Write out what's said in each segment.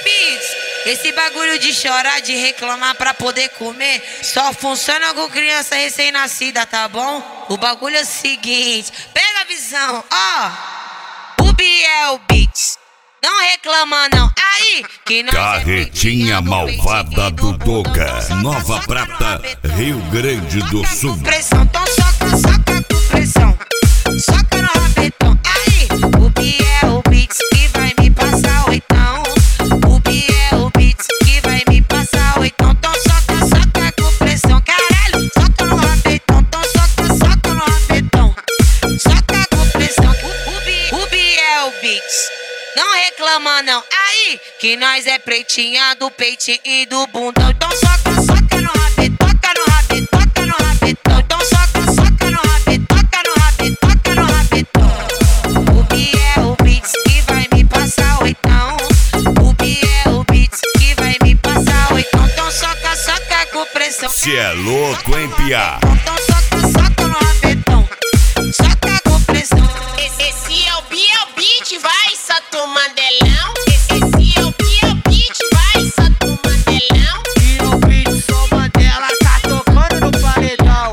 Beats, esse bagulho de chorar, de reclamar pra poder comer, só funciona com criança recém-nascida, tá bom? O bagulho é o seguinte, pega a visão, ó. O Biel Beats, não reclama não, aí que nós Carretinha malvada do Doga, Nova Prata, Rio Grande do Sul. Pressão, então soca com pressão, soca no rabetão, aí o Biel Beats que vai me passar oitão. O Biel Beats que vai me passar oitão, então soca com pressão, caralho, soca no rabetão, então soca no rabetão, soca com pressão. O Biel Beats, não reclama não, aí que nós é pretinha do peitinho e do bundão, então soca no rabetão, toca no rabetão, toca no rabetão, então soca no rabetão, toca no rabetão, toca no rabetão. O Biel Beats que vai me passar oitão. O Biel Beats que vai me passar oitão, então soca com pressão. Cê é louco, hein, piá? Então soca no rabetão, soca com pressão. Esse é o Biel Beats, vai, Sato Mandelão. Esse é o Biel Beats, vai, Sato Mandelão. Biel Beats, sou Mandela, tá tocando no paredão.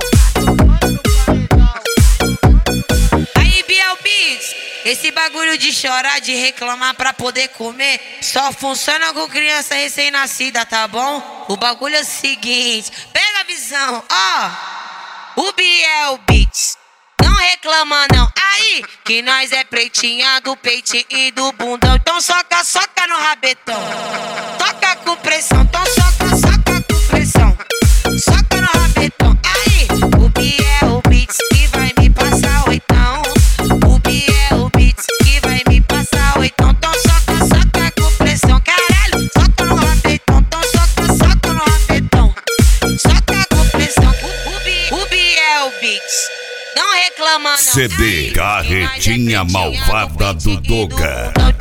Aí Biel Beats, esse bagulho de chorar, de reclamar pra poder comer, só funciona com criança recém-nascida, tá bom? O bagulho é o seguinte, pega a visão, ó. O Biel Beats, não reclama não, aí que nós é pretinha do peitinho e do bundão, então soca no rabetão, toca com pressão, então soca com pressão, soca no rabetão, aí o Biel Beats que vai me passar oitão. O Biel Beats que vai me passar oitão, então soca com pressão, caralho, soca no rabetão, então soca no rabetão, soca com pressão. O Biel Beats, não reclama não, CD aí, Carretinha malvada do Doga.